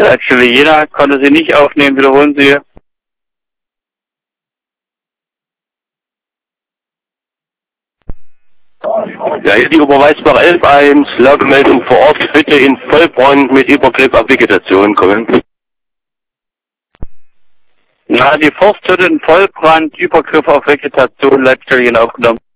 Ja, Leitstelle Jena, konnte Sie nicht aufnehmen, wiederholen Sie. Ja, hier die Oberweißbach 11.1, Lagemeldung vor Ort, bitte in Vollbrand mit Übergriff auf Vegetation kommen. Na, die Forsthütte in Vollbrand, Übergriff auf Vegetation, Leitstelle Jena aufgenommen.